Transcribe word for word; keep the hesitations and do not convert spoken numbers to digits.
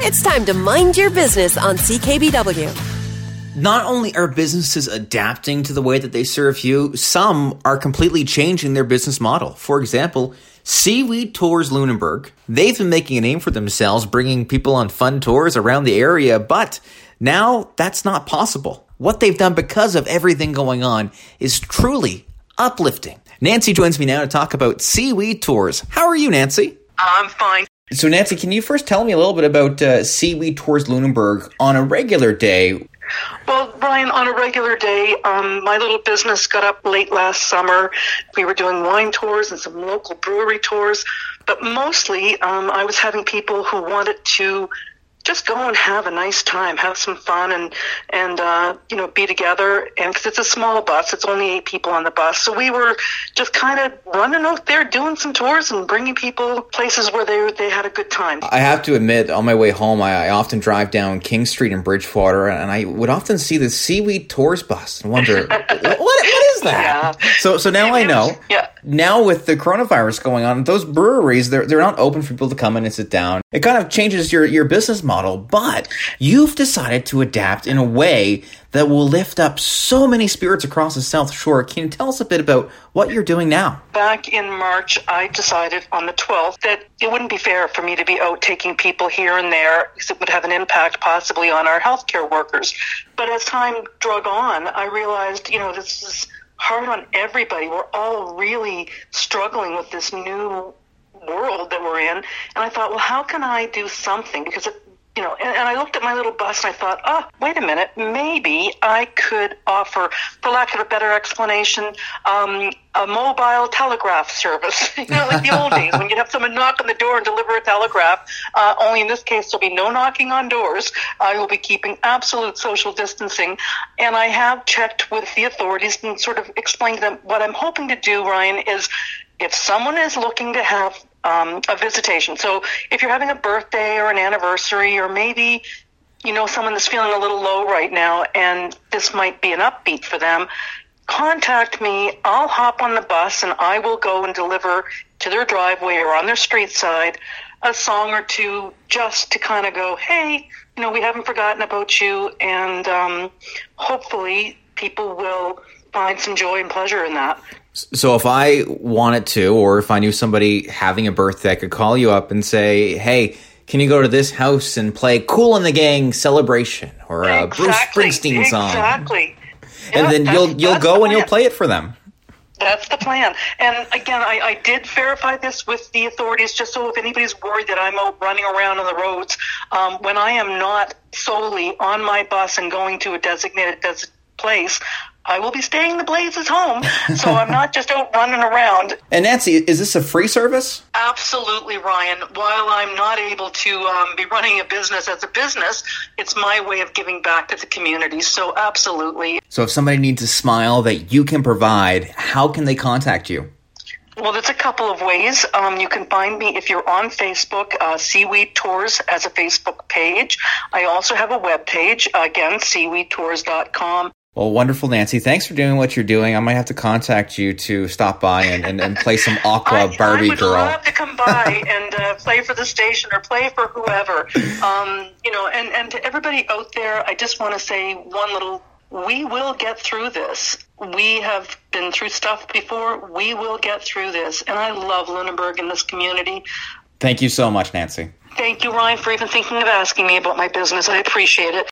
It's time to mind your business on C K B W. Not only are businesses adapting to the way that they serve you, some are completely changing their business model. For example, Seaweed Tours Lunenburg. They've been making a name for themselves, bringing people on fun tours around the area, but now that's not possible. What they've done because of everything going on is truly uplifting. Nancy joins me now to talk about Seaweed Tours. How are you, Nancy? I'm fine. So, Nancy, can you first tell me a little bit about uh, Seaweed Tours Lunenburg on a regular day? Well, Brian, on a regular day, um, my little business got up late last summer. We were doing wine tours and some local brewery tours, but mostly um, I was having people who wanted to just go and have a nice time, have some fun, and and uh, you know, be together. And because it's a small bus, it's only eight people on the bus, so we were just kind of running out there, doing some tours and bringing people places where they they had a good time. I have to admit, on my way home, I, I often drive down King Street in Bridgewater, and I would often see the Seaweed Tours bus and wonder, what, what is that? Yeah. So so now I know. Yeah. Now with the coronavirus going on, those breweries, they're they're not open for people to come in and sit down. It kind of changes your, your business model, but you've decided to adapt in a way that will lift up so many spirits across the South Shore. Can you tell us a bit about what you're doing now? Back in March, I decided on the twelfth that it wouldn't be fair for me to be out taking people here and there because it would have an impact possibly on our healthcare workers. But as time drug on, I realized, you know, this is hard on everybody. We're all really struggling with this new world that we're in. And I thought, well, how can I do something? Because it, You know, and, and I looked at my little bus and I thought, oh, wait a minute, maybe I could offer, for lack of a better explanation, um, a mobile telegraph service. You know, like the old days when you'd have someone knock on the door and deliver a telegraph. Uh, only in this case, there'll be no knocking on doors. I will be keeping absolute social distancing. And I have checked with the authorities and sort of explained to them what I'm hoping to do, Ryan, is if someone is looking to have Um, a visitation. So if you're having a birthday or an anniversary, or maybe, you know, someone that's feeling a little low right now and this might be an upbeat for them, contact me. I'll hop on the bus and I will go and deliver to their driveway or on their street side a song or two just to kind of go, hey, you know, we haven't forgotten about you. And um, hopefully people will find some joy and pleasure in that. So if I wanted to, or if I knew somebody having a birthday, I could call you up and say, hey, can you go to this house and play Kool and the Gang Celebration or a exactly, Bruce Springsteen song? Exactly. And yeah, then you'll you'll go the and you'll play it for them. That's the plan. And again, I, I did verify this with the authorities just so if anybody's worried that I'm out running around on the roads, um, when I am not solely on my bus and going to a designated des- place, I will be staying the Blazes home, so I'm not just out running around. And Nancy, is this a free service? Absolutely, Ryan. While I'm not able to um, be running a business as a business, it's my way of giving back to the community, so absolutely. So if somebody needs a smile that you can provide, how can they contact you? Well, there's a couple of ways. Um, you can find me if you're on Facebook, uh, Seaweed Tours as a Facebook page. I also have a web page, again, seaweed tours dot com. Well, wonderful, Nancy. Thanks for doing what you're doing. I might have to contact you to stop by and, and, and play some Aqua I, Barbie I would Girl. I would love to come by and uh, play for the station or play for whoever. Um, you know, and, and to everybody out there, I just want to say one little, we will get through this. We have been through stuff before. We will get through this. And I love Lunenburg and this community. Thank you so much, Nancy. Thank you, Ryan, for even thinking of asking me about my business. I appreciate it.